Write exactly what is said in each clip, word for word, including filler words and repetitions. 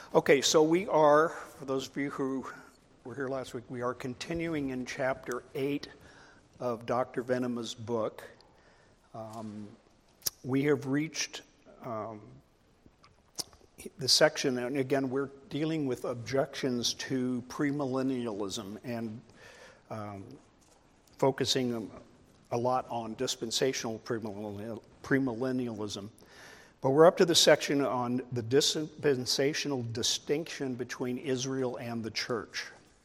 Okay, so we are, for those of you who were here last week, we are continuing in chapter eight of Doctor Venema's book. Um, we have reached um, the section, and again, we're dealing with objections to premillennialism and um, focusing a lot on dispensational premillennial, premillennialism. But we're up to the section on the dispensational distinction between Israel and the church.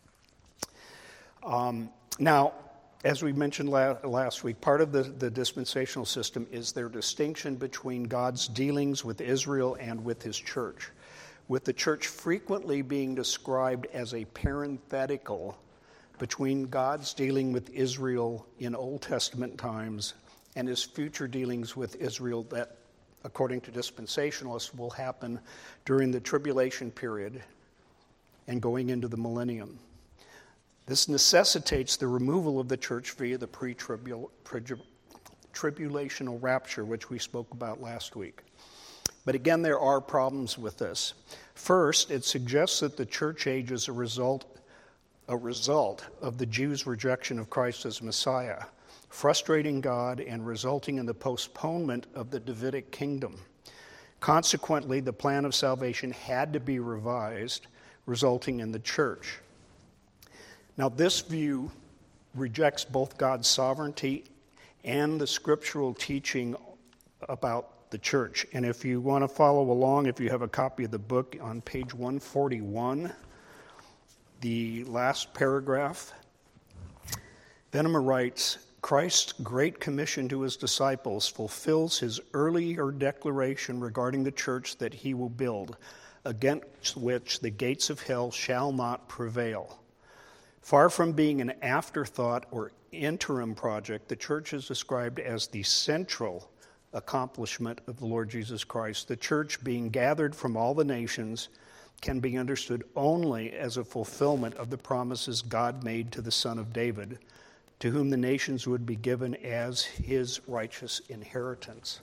Um, now, as we mentioned la- last week, part of the, the dispensational system is their distinction between God's dealings with Israel and with his church, with the church frequently being described as a parenthetical between God's dealing with Israel in Old Testament times and his future dealings with Israel that, according to dispensationalists, will happen during the tribulation period and going into the millennium. This necessitates the removal of the church via the pre-tribulational rapture, which we spoke about last week. But again, there are problems with this. First, it suggests that the church age is a result, a result of the Jews' rejection of Christ as Messiah, frustrating God and resulting in the postponement of the Davidic kingdom. Consequently, the plan of salvation had to be revised, resulting in the church. Now, this view rejects both God's sovereignty and the scriptural teaching about the church. And if you want to follow along, if you have a copy of the book, on page one forty-one, the last paragraph, Venema writes, Christ's great commission to his disciples fulfills his earlier declaration regarding the church that he will build, against which the gates of hell shall not prevail. Far from being an afterthought or interim project, the church is described as the central accomplishment of the Lord Jesus Christ. The church, being gathered from all the nations, can be understood only as a fulfillment of the promises God made to the Son of David, to whom the nations would be given as his righteous inheritance.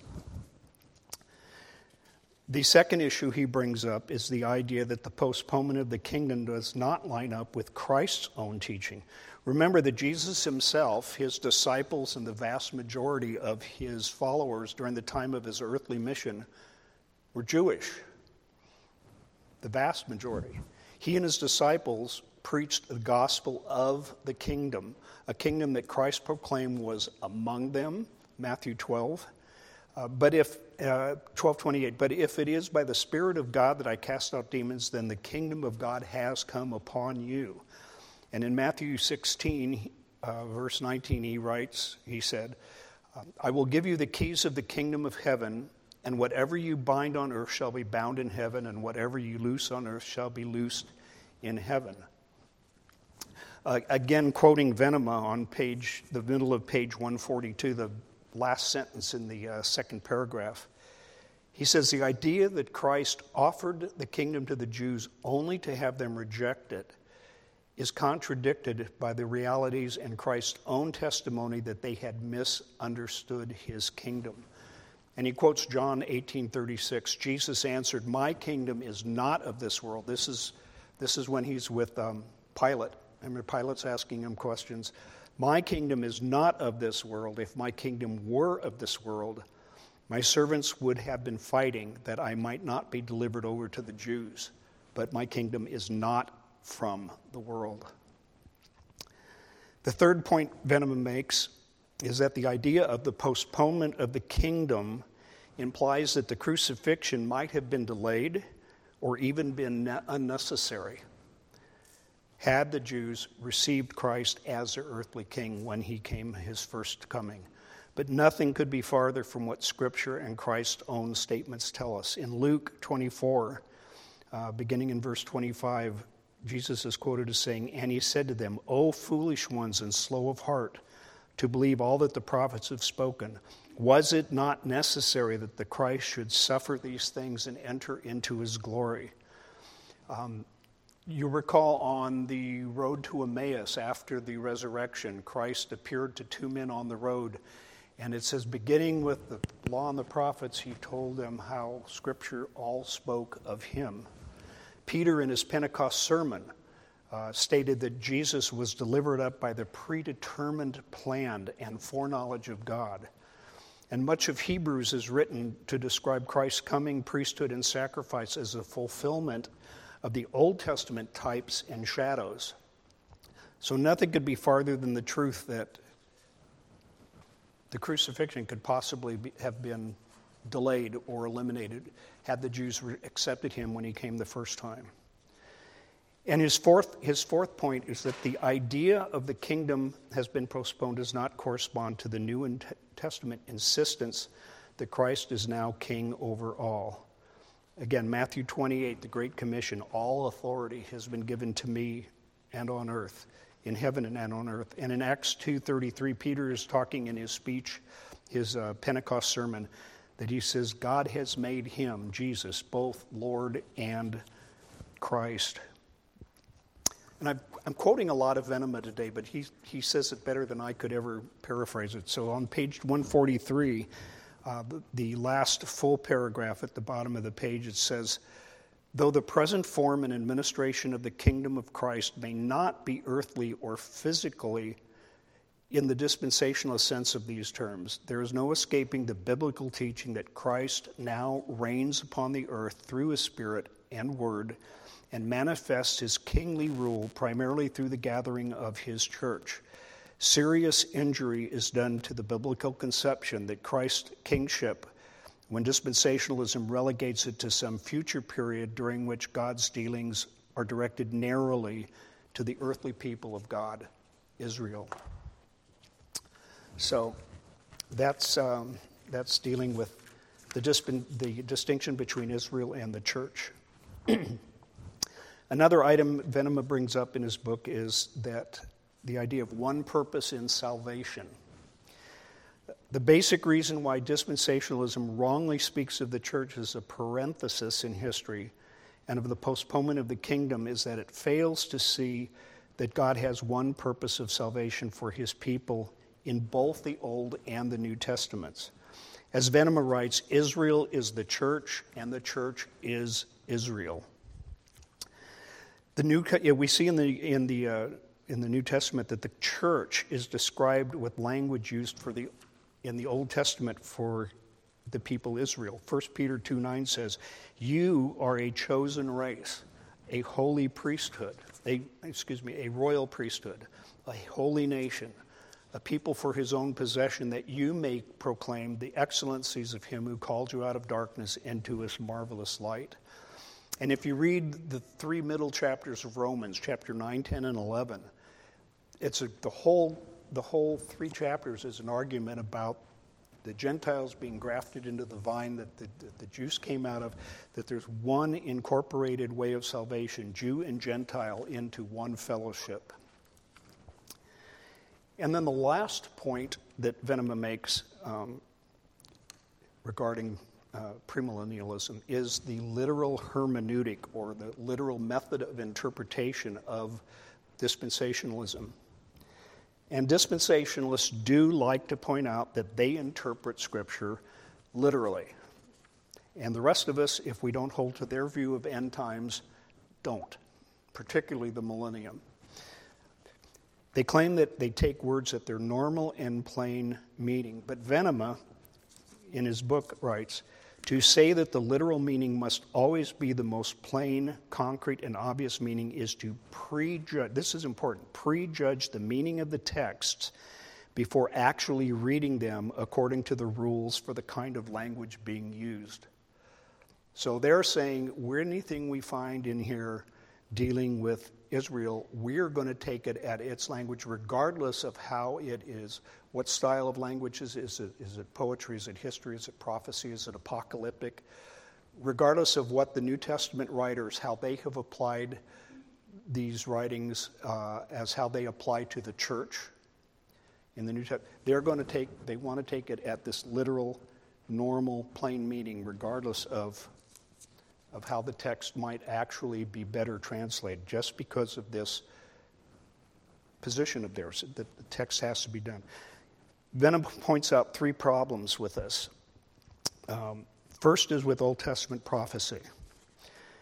The second issue he brings up is the idea that the postponement of the kingdom does not line up with Christ's own teaching. Remember that Jesus himself, his disciples, and the vast majority of his followers during the time of his earthly mission were Jewish. The vast majority. He and his disciples preached the gospel of the kingdom, a kingdom that Christ proclaimed was among them, Matthew twelve. Uh, but if uh, twelve twenty-eight, but if it is by the Spirit of God that I cast out demons, then the kingdom of God has come upon you. And in Matthew sixteen, uh, verse nineteen, he writes, he said, I will give you the keys of the kingdom of heaven, and whatever you bind on earth shall be bound in heaven, and whatever you loose on earth shall be loosed in heaven. Uh, again, quoting Venema on page, the middle of page one forty-two, the last sentence in the uh, second paragraph, he says, the idea that Christ offered the kingdom to the Jews only to have them reject it is contradicted by the realities and Christ's own testimony that they had misunderstood his kingdom. And he quotes John eighteen thirty-six, Jesus answered, my kingdom is not of this world. This is, this is when he's with um, Pilate. Remember, Pilate's asking him questions. My kingdom is not of this world. If my kingdom were of this world, my servants would have been fighting that I might not be delivered over to the Jews. But my kingdom is not from the world. The third point Venema makes is that the idea of the postponement of the kingdom implies that the crucifixion might have been delayed or even been unnecessary had the Jews received Christ as their earthly king when he came his first coming. But nothing could be farther from what Scripture and Christ's own statements tell us. In Luke twenty-four, uh, beginning in verse twenty-five, Jesus is quoted as saying, and he said to them, O foolish ones and slow of heart, to believe all that the prophets have spoken. Was it not necessary that the Christ should suffer these things and enter into his glory? Um, You recall on the road to Emmaus after the resurrection, Christ appeared to two men on the road. And it says, beginning with the law and the prophets, he told them how Scripture all spoke of him. Peter, in his Pentecost sermon, uh, stated that Jesus was delivered up by the predetermined plan and foreknowledge of God. And much of Hebrews is written to describe Christ's coming priesthood and sacrifice as a fulfillment of the Old Testament types and shadows. So nothing could be farther than the truth that the crucifixion could possibly be, have been delayed or eliminated had the Jews accepted him when he came the first time. And his fourth, his fourth point is that the idea of the kingdom has been postponed does not correspond to the New Testament insistence that Christ is now king over all. Again, Matthew twenty-eight, the Great Commission, all authority has been given to me and on earth, in heaven and on earth. And in Acts two thirty-three, Peter is talking in his speech, his uh, Pentecost sermon, that he says, God has made him, Jesus, both Lord and Christ. And I've, I'm quoting a lot of Venema today, but he, he says it better than I could ever paraphrase it. So on page one forty-three, uh, the, the last full paragraph at the bottom of the page, it says, though the present form and administration of the kingdom of Christ may not be earthly or physically in the dispensational sense of these terms, there is no escaping the biblical teaching that Christ now reigns upon the earth through his Spirit and Word and manifests his kingly rule primarily through the gathering of his church. Serious injury is done to the biblical conception that Christ's kingship, when dispensationalism relegates it to some future period during which God's dealings are directed narrowly to the earthly people of God, Israel. So that's um, that's dealing with the, disp- the distinction between Israel and the church. Another item Venema brings up in his book is that the idea of one purpose in salvation. The basic reason why dispensationalism wrongly speaks of the church as a parenthesis in history and of the postponement of the kingdom is that it fails to see that God has one purpose of salvation for his people in both the Old and the New Testaments. As Venema writes, Israel is the church and the church is Israel. The new yeah, we see in the in the uh, in the New Testament that the church is described with language used for the in the Old Testament for the people Israel. First Peter two nine says, "You are a chosen race, a holy priesthood, a excuse me, a royal priesthood, a holy nation, a people for his own possession, that you may proclaim the excellencies of him who called you out of darkness into his marvelous light." And if you read the three middle chapters of Romans, chapter nine, ten, and eleven, it's a, the whole the whole three chapters is an argument about the Gentiles being grafted into the vine that the, that the Jews came out of, that there's one incorporated way of salvation, Jew and Gentile, into one fellowship. And then the last point that Venema makes um, regarding uh, premillennialism is the literal hermeneutic, or the literal method of interpretation of dispensationalism. And dispensationalists do like to point out that they interpret Scripture literally. And the rest of us, if we don't hold to their view of end times, don't, particularly the millennium. They claim that they take words at their normal and plain meaning. But Venema, in his book, writes, to say that the literal meaning must always be the most plain, concrete, and obvious meaning is to prejudge, this is important, prejudge the meaning of the texts before actually reading them according to the rules for the kind of language being used. So they're saying, we're anything we find in here dealing with Israel, we're going to take it at its language regardless of how it is. What style of language is it? Is it, is it poetry? Is it history? Is it prophecy? Is it apocalyptic? Regardless of what the New Testament writers, how they have applied these writings uh, as how they apply to the church in the New Testament, they're going to take, they want to take it at this literal, normal, plain meaning, regardless of of how the text might actually be better translated, just because of this position of theirs, that the text has to be done. Venema points out three problems with this. Um, first is with Old Testament prophecy.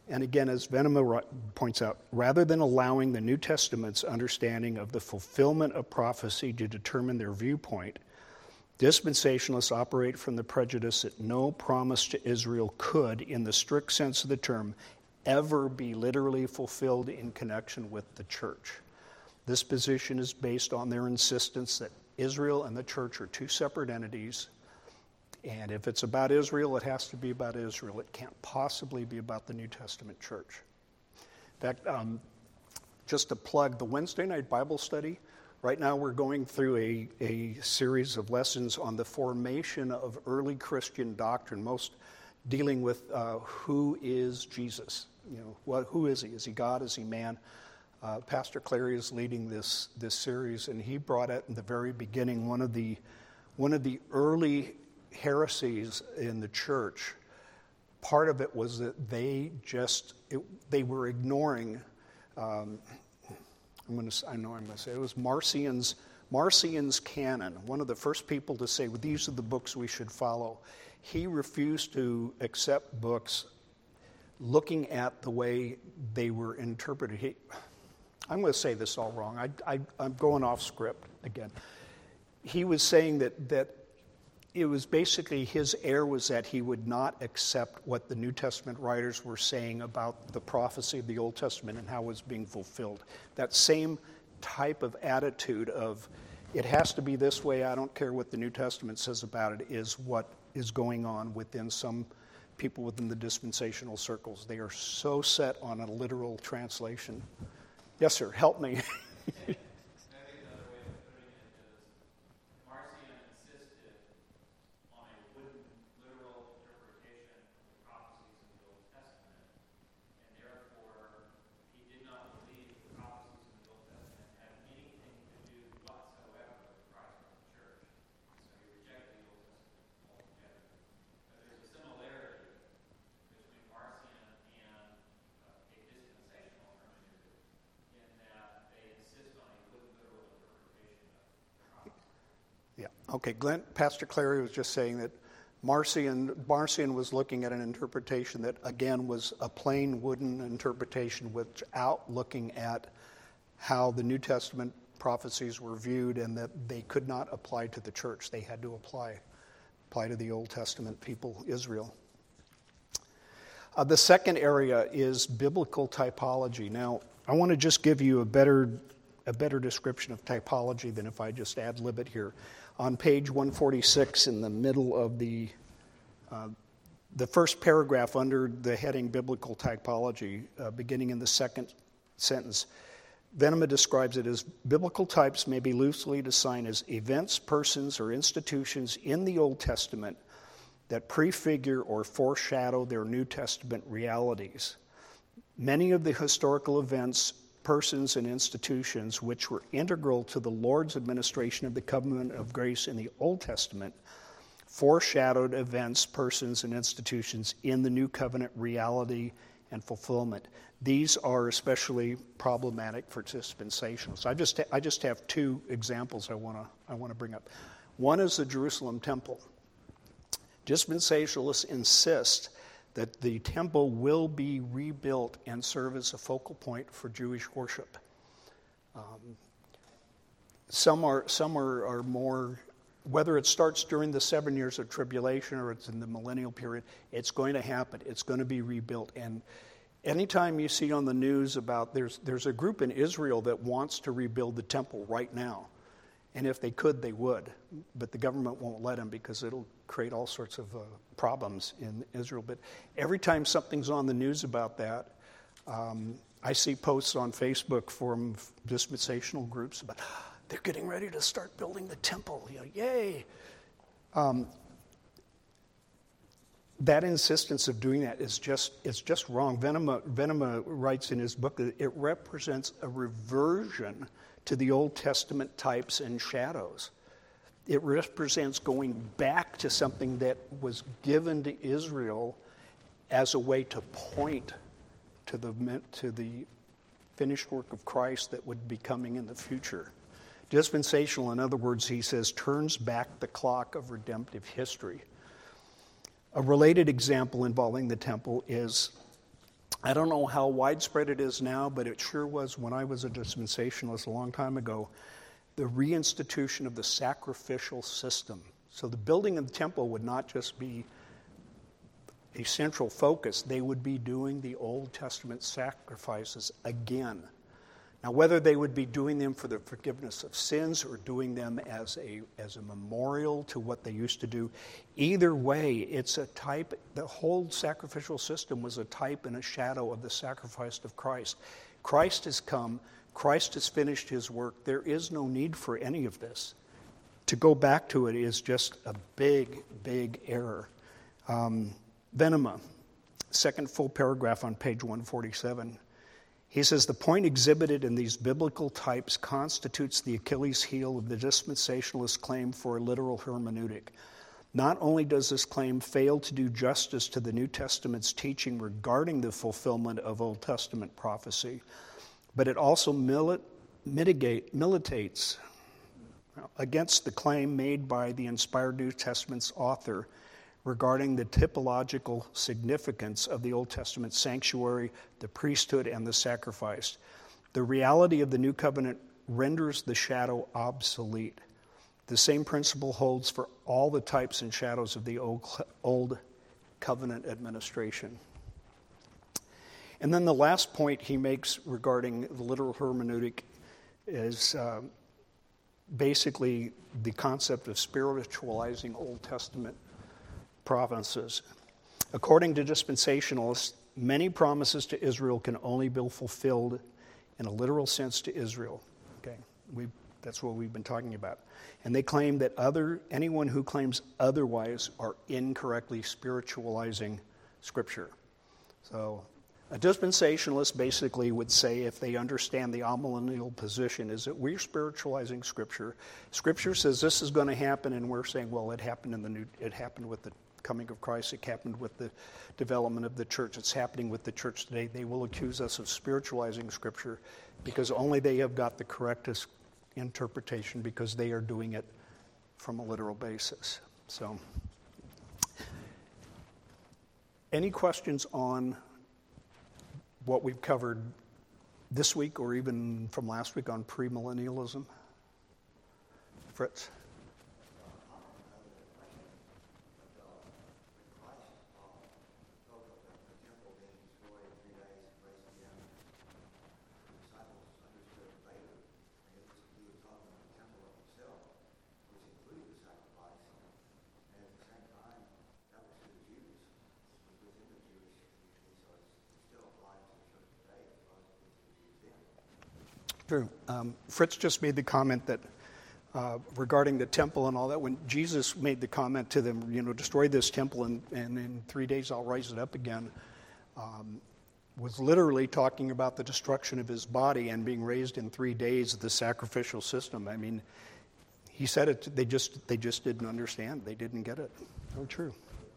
And again, as Venema points out, rather than allowing the New Testament's understanding of the fulfillment of prophecy to determine their viewpoint, dispensationalists operate from the prejudice that no promise to Israel could, in the strict sense of the term, ever be literally fulfilled in connection with the church. This position is based on their insistence that Israel and the church are two separate entities, and if it's about Israel, it has to be about Israel. It can't possibly be about the New Testament church. In fact, um, just to plug the Wednesday night Bible study, right now we're going through a, a series of lessons on the formation of early Christian doctrine, most dealing with uh, who is Jesus. You know, what, who is he? Is he God? Is he man? Uh, Pastor Clary is leading this this series, and he brought it in the very beginning. One of the one of the early heresies in the church, part of it was that they just it, they were ignoring. Um, I'm going to I know I'm going to say it was Marcion's Marcion's canon. One of the first people to say, well, these are the books we should follow. He refused to accept books looking at the way they were interpreted. He, I'm going to say this all wrong. I, I, I'm going off script again. He was saying that, that it was basically his error was that he would not accept what the New Testament writers were saying about the prophecy of the Old Testament and how it was being fulfilled. That same type of attitude of it has to be this way, I don't care what the New Testament says about it, is what is going on within some people within the dispensational circles. They are so set on a literal translation. Yes, sir, help me. Okay, Glenn, Pastor Clary was just saying that Marcion, Marcion was looking at an interpretation that, again, was a plain wooden interpretation without looking at how the New Testament prophecies were viewed and that they could not apply to the church. They had to apply, apply to the Old Testament people, Israel. Uh, the second area is biblical typology. Now, I want to just give you a better, a better description of typology than if I just ad-lib it here. On page one forty-six, in the middle of the uh, the first paragraph under the heading Biblical Typology, uh, beginning in the second sentence, Venema describes it as biblical types may be loosely defined as events, persons, or institutions in the Old Testament that prefigure or foreshadow their New Testament realities. Many of the historical events, persons, and institutions which were integral to the Lord's administration of the covenant of grace in the Old Testament foreshadowed events, persons, and institutions in the New Covenant reality and fulfillment. These are especially problematic for dispensationalists. I just I just have two examples I want to I want to bring up. One is the Jerusalem temple. Dispensationalists insist that the temple will be rebuilt and serve as a focal point for Jewish worship. Um, some are some are, are more, whether it starts during the seven years of tribulation or it's in the millennial period, it's going to happen. It's going to be rebuilt. And anytime you see on the news about there's there's a group in Israel that wants to rebuild the temple right now. And if they could, they would. But the government won't let them because it'll create all sorts of uh, problems in Israel. But every time something's on the news about that, um, I see posts on Facebook from dispensational groups about, they're getting ready to start building the temple. You know, yay! Um, that insistence of doing that is just it's just wrong. Venema, Venema writes in his book that it represents a reversion to the Old Testament types and shadows. It represents going back to something that was given to Israel as a way to point to the to the finished work of Christ that would be coming in the future. Dispensational, in other words, he says, turns back the clock of redemptive history. A related example involving the temple is I don't know how widespread it is now, but it sure was when I was a dispensationalist a long time ago, the reinstitution of the sacrificial system. So the building of the temple would not just be a central focus. They would be doing the Old Testament sacrifices again. Now, whether they would be doing them for the forgiveness of sins or doing them as a as a memorial to what they used to do, either way, it's a type, the whole sacrificial system was a type and a shadow of the sacrifice of Christ. Christ has come, Christ has finished his work. There is no need for any of this. To go back to it is just a big, big error. Um, Venema, second full paragraph on page one forty-seven. He says, the point exhibited in these biblical types constitutes the Achilles heel of the dispensationalist claim for a literal hermeneutic. Not only does this claim fail to do justice to the New Testament's teaching regarding the fulfillment of Old Testament prophecy, but it also milit, mitigate, militates against the claim made by the inspired New Testament's author regarding the typological significance of the Old Testament sanctuary, the priesthood, and the sacrifice. The reality of the New Covenant renders the shadow obsolete. The same principle holds for all the types and shadows of the Old, Old Covenant administration. And then the last point he makes regarding the literal hermeneutic is uh, basically the concept of spiritualizing Old Testament promises. According to dispensationalists, many promises to Israel can only be fulfilled in a literal sense to Israel. Okay, we that's what we've been talking about. And they claim that other anyone who claims otherwise are incorrectly spiritualizing Scripture. So a dispensationalist basically would say, if they understand the amillennial position, is that we're spiritualizing Scripture. Scripture says this is going to happen, and we're saying, well, it happened in the new. It happened with the coming of Christ. It happened with the development of the church. It's happening with the church today. They will accuse us of spiritualizing Scripture because only they have got the correctest interpretation, because they are doing it from a literal basis. So, any questions on what we've covered this week or even from last week on premillennialism? Fritz? True. Um, Fritz just made the comment that uh, regarding the temple and all that, when Jesus made the comment to them, you know, destroy this temple and, and in three days I'll raise it up again, um, was literally talking about the destruction of his body and being raised in three days, the sacrificial system. I mean, he said it, they just they just didn't understand. They didn't get it. Oh, true.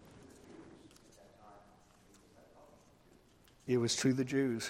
It was to the Jews.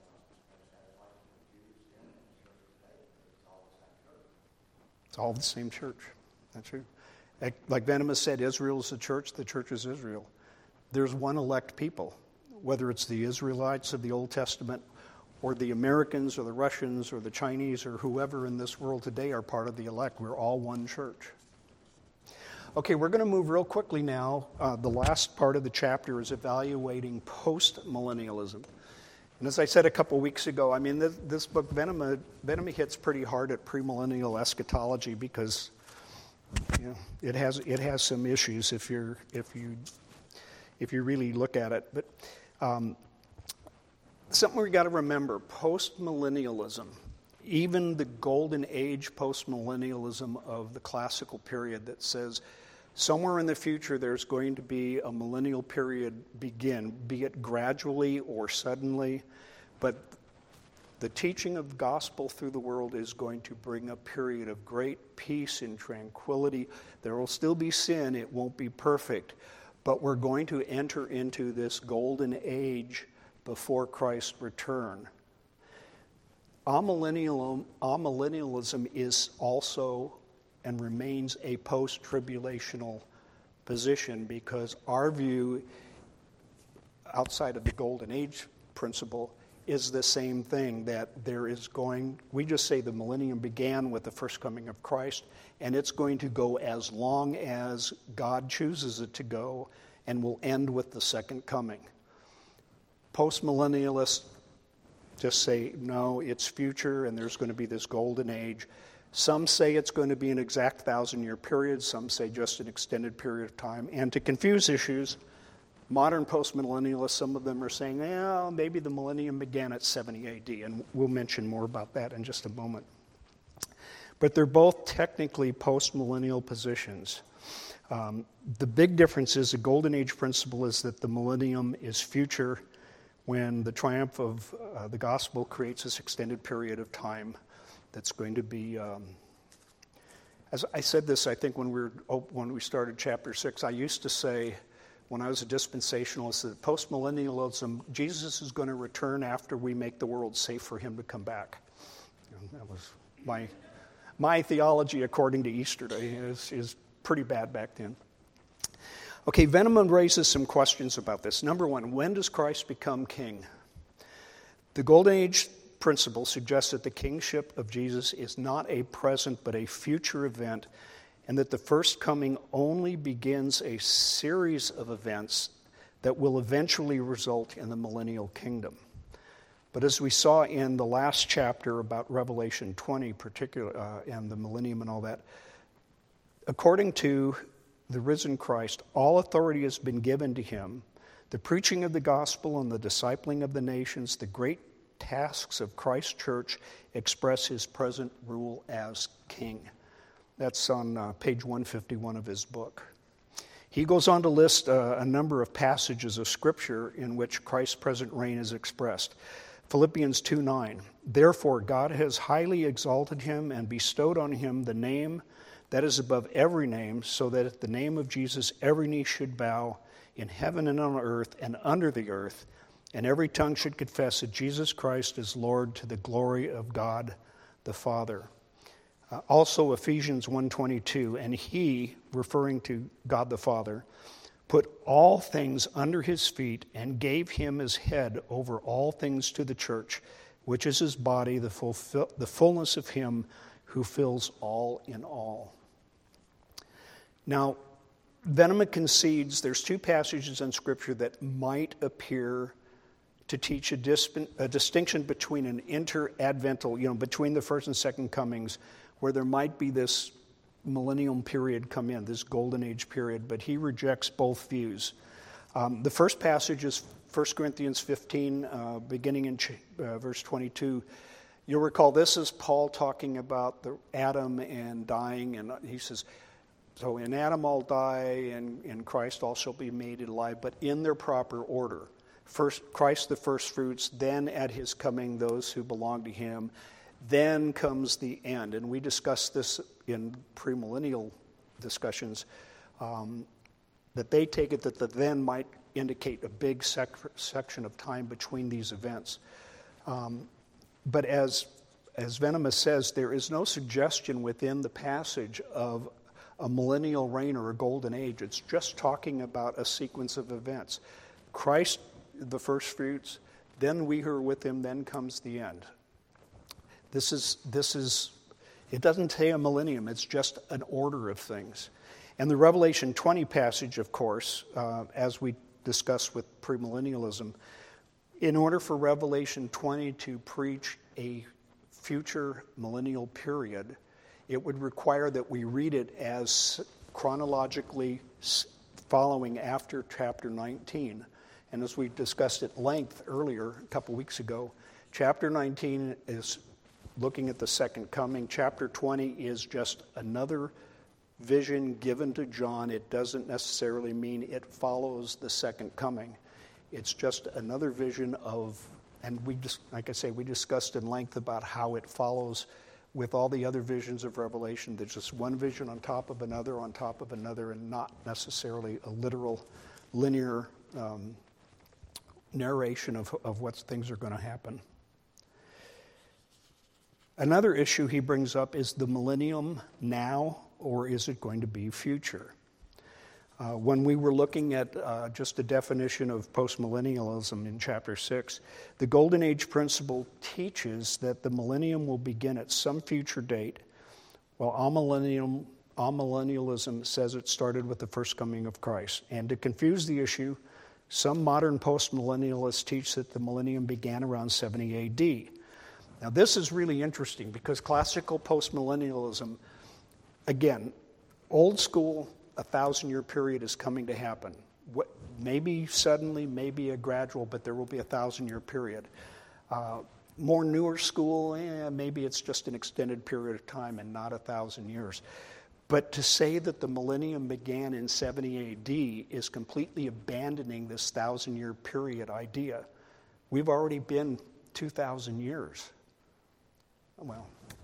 It's all the same church. That's true. Like Venema said, Israel is the church, the church is Israel. There's one elect people, whether it's the Israelites of the Old Testament or the Americans or the Russians or the Chinese or whoever in this world today are part of the elect. We're all one church. Okay, we're going to move real quickly now. Uh, the last part of the chapter is evaluating post-millennialism. And as I said a couple weeks ago, I mean, this, this book, Venema, Venema hits pretty hard at premillennial eschatology because, you know, it has it has some issues if you're if you if you really look at it. But um, something we got to remember: post-millennialism, even the golden age post-millennialism of the classical period that says somewhere in the future there's going to be a millennial period begin, be it gradually or suddenly, but the teaching of the gospel through the world is going to bring a period of great peace and tranquility. There will still be sin, it won't be perfect, but we're going to enter into this golden age before Christ's return. Amillennialism, amillennialism is also and remains a post-tribulational position because our view outside of the golden age principle is the same thing, that there is going, we just say the millennium began with the first coming of Christ, and it's going to go as long as God chooses it to go, and will end with the second coming. Postmillennialists just say, no, it's future, and there's going to be this golden age. Some say it's going to be an exact thousand-year period. Some say just an extended period of time. And to confuse issues, modern postmillennialists, some of them are saying, well, maybe the millennium began at seventy A D, and we'll mention more about that in just a moment. But they're both technically postmillennial positions. Um, the big difference is the Golden Age principle is that the millennium is future when the triumph of uh, the gospel creates this extended period of time that's going to be, um, as I said this, I think when we were, when we started chapter six, I used to say, when I was a dispensationalist, that postmillennialism, Jesus is going to return after we make the world safe for him to come back. And that was my my theology according to Easter Day is, is pretty bad back then. Okay, Veneman raises some questions about this. Number one, when does Christ become king? The Golden Age principle suggests that the kingship of Jesus is not a present but a future event, and that the first coming only begins a series of events that will eventually result in the millennial kingdom. But as we saw in the last chapter about Revelation twenty, particular, uh, and the millennium and all that, according to the risen Christ, all authority has been given to him. The preaching of the gospel and the discipling of the nations, the great tasks of Christ's church, express his present rule as king. That's on uh, page one fifty-one of his book. He goes on to list uh, a number of passages of Scripture in which Christ's present reign is expressed. Philippians two nine, therefore God has highly exalted him and bestowed on him the name that is above every name, so that at the name of Jesus every knee should bow in heaven and on earth and under the earth, and every tongue should confess that Jesus Christ is Lord, to the glory of God the Father. Uh, also Ephesians one twenty-two, and he, referring to God the Father, put all things under his feet and gave him as head over all things to the church, which is his body, the, fulfill, the fullness of him who fills all in all. Now, Veneman concedes there's two passages in Scripture that might appear to teach a, disp- a distinction between an inter-advental, you know, between the first and second comings, where there might be this millennium period come in, this golden age period, but he rejects both views. Um, the first passage is First Corinthians fifteen, uh, beginning in ch- uh, verse twenty-two. You'll recall this is Paul talking about the Adam and dying, and he says, so in Adam all die, and in Christ all shall be made alive, but in their proper order. First, Christ the first fruits, then at his coming those who belong to him, then comes the end. And we discussed this in premillennial discussions, um, that they take it that the then might indicate a big sec- section of time between these events. Um, but as, as Veneman says, there is no suggestion within the passage of a millennial reign or a golden age. It's just talking about a sequence of events. Christ, the first fruits, then we who are with him, then comes the end. This is, this is, it doesn't say a millennium, it's just an order of things. And the Revelation twenty passage, of course, uh, as we discussed with premillennialism, in order for Revelation twenty to preach a future millennial period, it would require that we read it as chronologically following after chapter nineteen. And as we discussed at length earlier, a couple weeks ago, chapter nineteen is looking at the second coming. Chapter twenty is just another vision given to John. It doesn't necessarily mean it follows the second coming. It's just another vision of, and we just, like I say, we discussed in length about how it follows with all the other visions of Revelation. There's just one vision on top of another, on top of another, and not necessarily a literal, linear um, narration of, of what things are going to happen. Another issue he brings up is the millennium now, or is it going to be future? Uh, when we were looking at uh, just a definition of postmillennialism in chapter six, the Golden Age principle teaches that the millennium will begin at some future date, while amillennium, amillennialism says it started with the first coming of Christ. And to confuse the issue, some modern postmillennialists teach that the millennium began around seventy A D. Now this is really interesting because classical postmillennialism, again, old school, a thousand-year period is coming to happen. What, maybe suddenly, maybe a gradual, but there will be a thousand-year period. Uh, more newer school, eh, maybe it's just an extended period of time and not a thousand years. But to say that the millennium began in seventy A D is completely abandoning this thousand-year period idea. We've already been two thousand years. Well,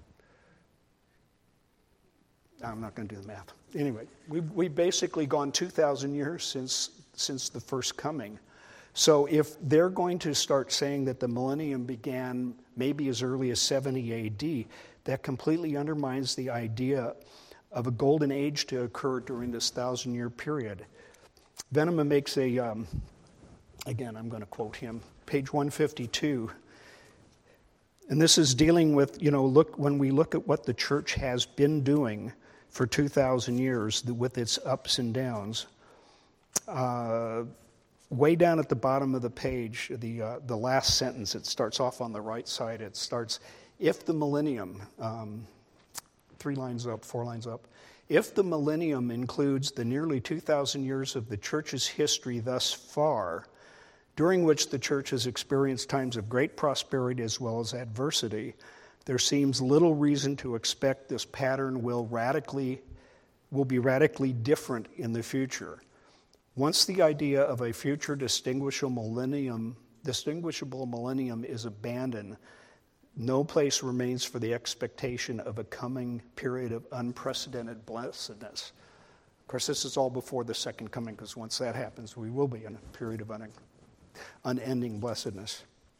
I'm not going to do the math. Anyway, we've, we've basically gone two thousand years since since the first coming. So if they're going to start saying that the millennium began maybe as early as seventy A D, that completely undermines the idea of a golden age to occur during this thousand-year period. Venema makes a, um, again, I'm going to quote him, page one fifty-two. And this is dealing with, you know, look when we look at what the church has been doing for two thousand years with its ups and downs. Uh, way down at the bottom of the page, the uh, the last sentence, it starts off on the right side. It starts, if the millennium, um, three lines up, four lines up, if the millennium includes the nearly two thousand years of the church's history thus far, during which the church has experienced times of great prosperity as well as adversity, there seems little reason to expect this pattern will radically will be radically different in the future. Once the idea of a future distinguishable millennium, distinguishable millennium is abandoned, no place remains for the expectation of a coming period of unprecedented blessedness. Of course, this is all before the second coming, because once that happens, we will be in a period of un- unending blessedness.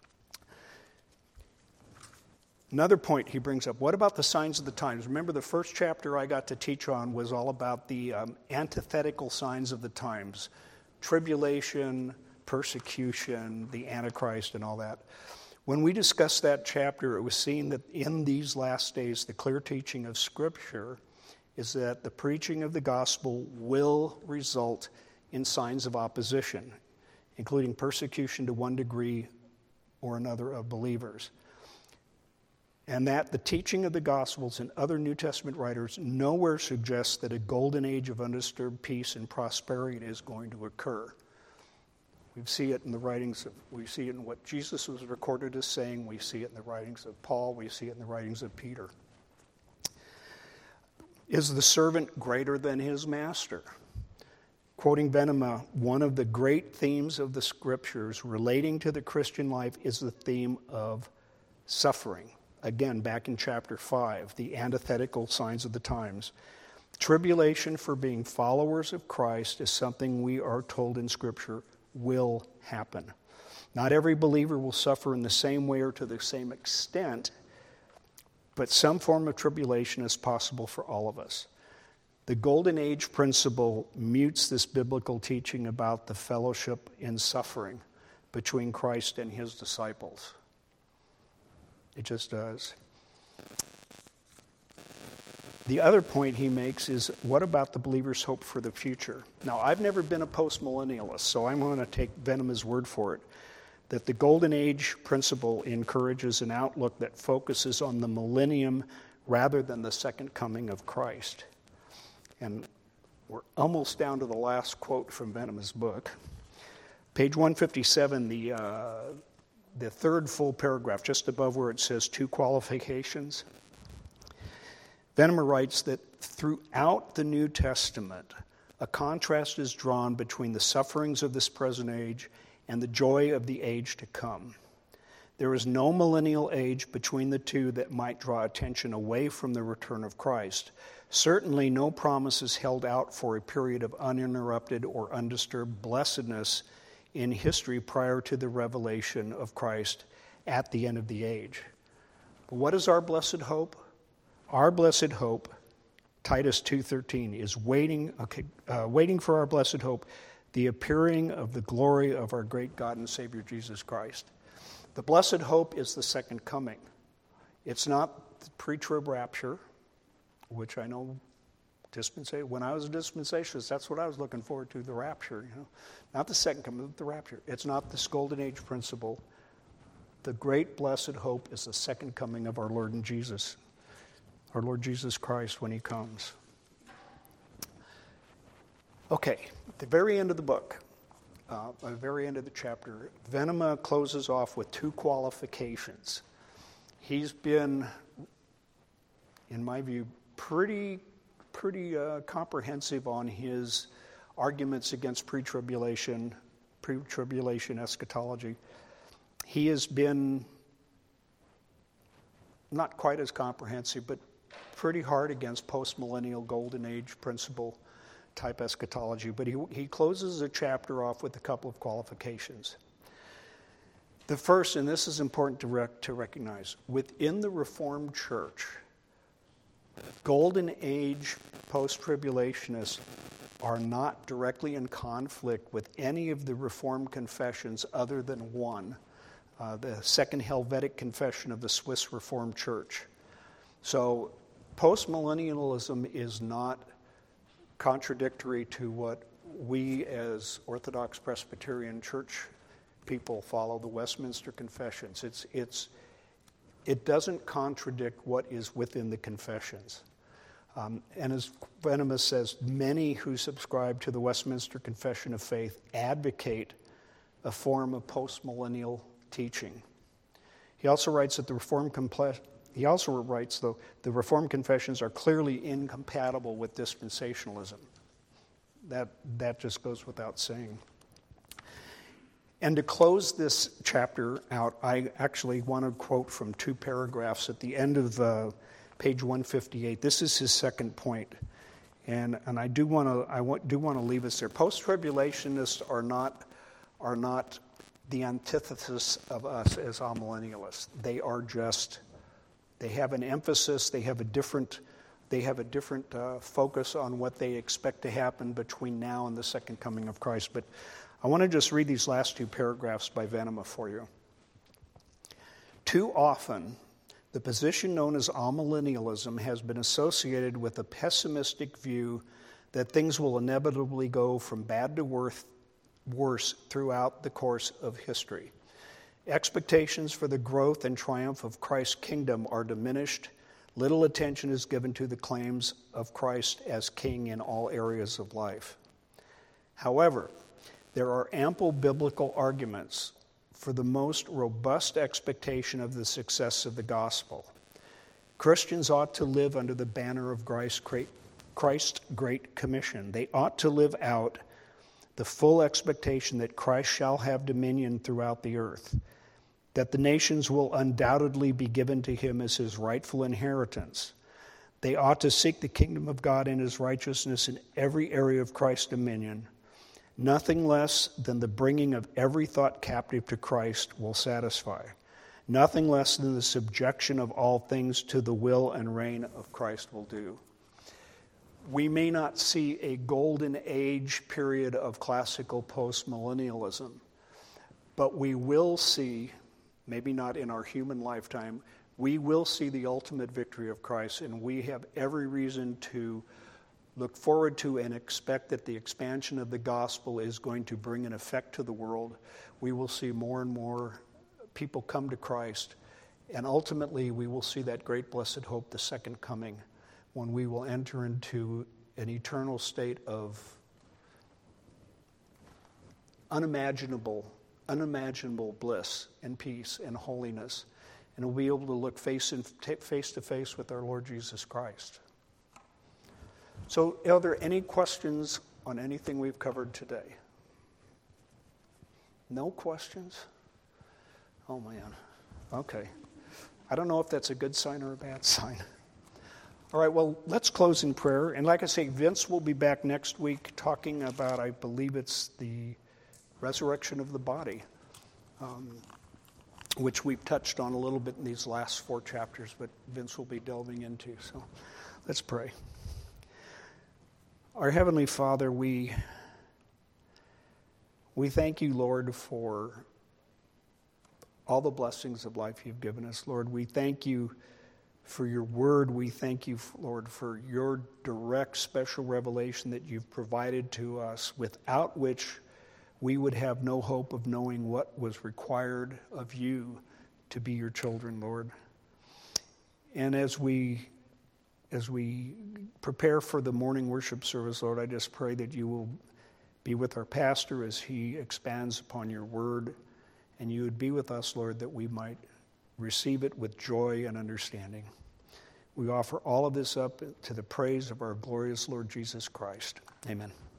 Another point he brings up, what about the signs of the times? Remember, the first chapter I got to teach on was all about the um, antithetical signs of the times. Tribulation, persecution, the Antichrist, and all that. When we discussed that chapter, it was seen that in these last days, the clear teaching of Scripture is that the preaching of the gospel will result in signs of opposition, including persecution to one degree or another of believers. And that the teaching of the Gospels and other New Testament writers nowhere suggests that a golden age of undisturbed peace and prosperity is going to occur. We see it in the writings of, we see it in what Jesus was recorded as saying, we see it in the writings of Paul, we see it in the writings of Peter. Is the servant greater than his master? Quoting Venema, one of the great themes of the Scriptures relating to the Christian life is the theme of suffering. Again, back in chapter five, the antithetical signs of the times. Tribulation for being followers of Christ is something we are told in Scripture will happen. Not every believer will suffer in the same way or to the same extent, but some form of tribulation is possible for all of us. The Golden Age principle mutes this biblical teaching about the fellowship in suffering between Christ and his disciples. It just does. The other point he makes is, what about the believer's hope for the future? Now, I've never been a postmillennialist, so I'm going to take Venema's word for it, that the Golden Age principle encourages an outlook that focuses on the millennium rather than the second coming of Christ. And we're almost down to the last quote from Venema's book. Page one fifty-seven, the... Uh, The third full paragraph, just above where it says two qualifications. Venema writes that throughout the New Testament, a contrast is drawn between the sufferings of this present age and the joy of the age to come. There is no millennial age between the two that might draw attention away from the return of Christ. Certainly no promise is held out for a period of uninterrupted or undisturbed blessedness in history prior to the revelation of Christ at the end of the age. But what is our blessed hope? Our blessed hope Titus two thirteen, is waiting, okay, uh, waiting for our blessed hope, the appearing of the glory of our great God and Savior Jesus Christ. The blessed hope is the second coming. It's not the pre-trib rapture, which I know dispensation. When I was a dispensationalist, that's what I was looking forward to, the rapture. You know, not the second coming, but the rapture. It's not this golden age principle. The great blessed hope is the second coming of our Lord and Jesus, our Lord Jesus Christ when he comes. Okay, at the very end of the book, uh, at the very end of the chapter, Venema closes off with two qualifications. He's been, in my view, pretty, pretty uh, comprehensive on his arguments against pre-tribulation, pre-tribulation eschatology. He has been not quite as comprehensive, but pretty hard against post-millennial golden age principle type eschatology. But he, he closes the chapter off with a couple of qualifications. The first, and this is important to, rec- to recognize, within the Reformed Church, golden age post-tribulationists are not directly in conflict with any of the Reformed confessions other than one, uh, the Second Helvetic Confession of the Swiss Reformed Church. So post-millennialism is not contradictory to what we as Orthodox Presbyterian Church people follow, the Westminster Confessions. It's, it's, it doesn't contradict what is within the confessions. Um, and as Venema says, many who subscribe to the Westminster Confession of Faith advocate a form of postmillennial teaching. He also writes that the Reformed Comple- he also writes, though, the Reformed confessions are clearly incompatible with dispensationalism. That that just goes without saying. And to close this chapter out, I actually want to quote from two paragraphs at the end of uh, page one fifty-eight. This is his second point, and and I do want to I want, do want to leave us there. Post-tribulationists are not are not the antithesis of us as amillennialists. They are just they have an emphasis. They have a different they have a different uh, focus on what they expect to happen between now and the second coming of Christ. But I want to just read these last two paragraphs by Venema for you. Too often, the position known as amillennialism has been associated with a pessimistic view that things will inevitably go from bad to worse, worse throughout the course of history. Expectations for the growth and triumph of Christ's kingdom are diminished. Little attention is given to the claims of Christ as king in all areas of life. However, there are ample biblical arguments for the most robust expectation of the success of the gospel. Christians ought to live under the banner of Christ's Great Commission. They ought to live out the full expectation that Christ shall have dominion throughout the earth, that the nations will undoubtedly be given to him as his rightful inheritance. They ought to seek the kingdom of God and his righteousness in every area of Christ's dominion. Nothing less than the bringing of every thought captive to Christ will satisfy. Nothing less than the subjection of all things to the will and reign of Christ will do. We may not see a golden age period of classical postmillennialism, but we will see, maybe not in our human lifetime, we will see the ultimate victory of Christ, and we have every reason to look forward to and expect that the expansion of the gospel is going to bring an effect to the world. We will see more and more people come to Christ, and ultimately we will see that great blessed hope, the second coming, when we will enter into an eternal state of unimaginable, unimaginable bliss and peace and holiness, and we'll be able to look face in, face to face with our Lord Jesus Christ. So, are there any questions on anything we've covered today? No questions? Oh, man. Okay. I don't know if that's a good sign or a bad sign. All right, well, let's close in prayer. And like I say, Vince will be back next week talking about, I believe it's the resurrection of the body, um, which we've touched on a little bit in these last four chapters, but Vince will be delving into. So let's pray. Our Heavenly Father, we, we thank you, Lord, for all the blessings of life you've given us. Lord, we thank you for your word. We thank you, Lord, for your direct special revelation that you've provided to us, without which we would have no hope of knowing what was required of you to be your children, Lord. And as we as we prepare for the morning worship service, Lord, I just pray that you will be with our pastor as he expands upon your word, and you would be with us, Lord, that we might receive it with joy and understanding. We offer all of this up to the praise of our glorious Lord Jesus Christ. Amen.